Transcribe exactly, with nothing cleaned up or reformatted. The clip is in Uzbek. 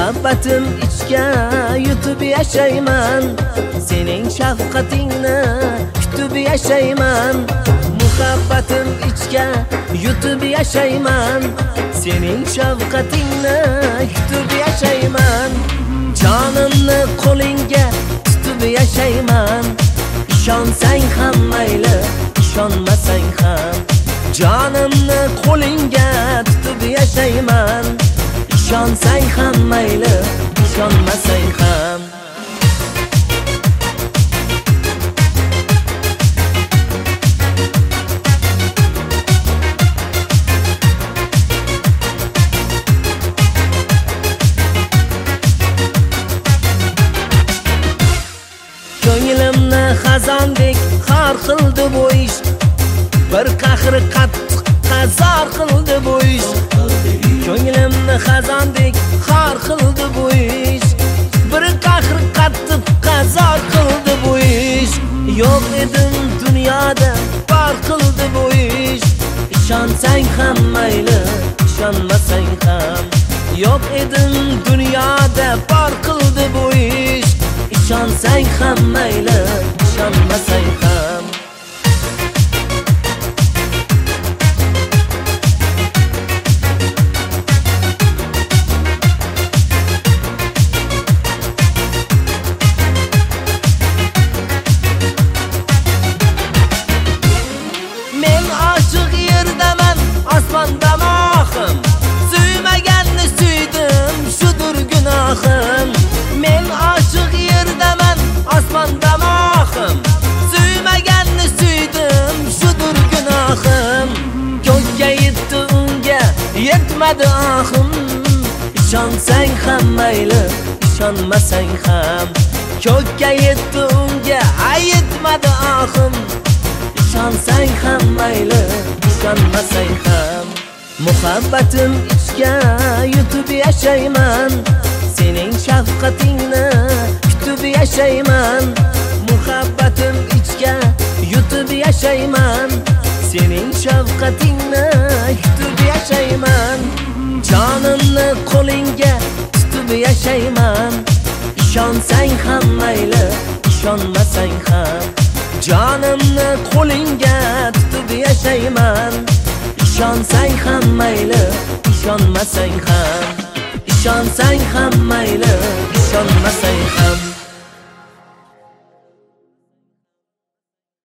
Muhabbatim ichga yutib yashayman, sening shafqatingni kutib yashayman. Muhabbatim ichga yutib yashayman, sening shafqatingni kutib yashayman. Jonimni qo'lingga tutib yashayman, ishonsang ham mayli, ishonmasang ham. Jonimni qo'lingga tutib yashayman, ishonsang ham mayli, ishonmasang ham. Ko'nglimni xazondek xor qildi bu ish, bir qahri qattiq qazor qildi bu ish. Ko'nglimni xazondek xor qildi bu ish, bir qahri qattiq qazor qildi bu ish. Yo'q edim dunyoda, bor qildi bu ish. Ishonsang ham mayli, ishonmasang ham. Yo'q edim dunyoda, bor qildi bu ish. Ishonsang ham mayli, ishonmasang ham. Men oshiq yerdaman, osmonda mohim, suymaganni suydim, shudur gunohim. Men oshiq yerdaman, osmonda mohim, suymaganni suydim, shudur gunohim. Ko'kka yetdi unga, yetmadi ohim. Ishonsang ham mayli, ishonmasang ham. Ko'kka yetdi unga, yetmadi ohim. Ishonsang ham mayli, ishonmasang ham. Muhabbatim ichga yutib yashayman, sening shafqatingni kutib yashayman. Muhabbatim ichga yutib yashayman, sening shafqatingni kutib yashayman. Jonimni qo'lingga tutib yashayman, ishonsang ham mayli, ishonmasang ham. Jonimni qo'lingga tutib yashayman, ishonsang ham mayli, ishonmasang ham. Ishonsang ham mayli,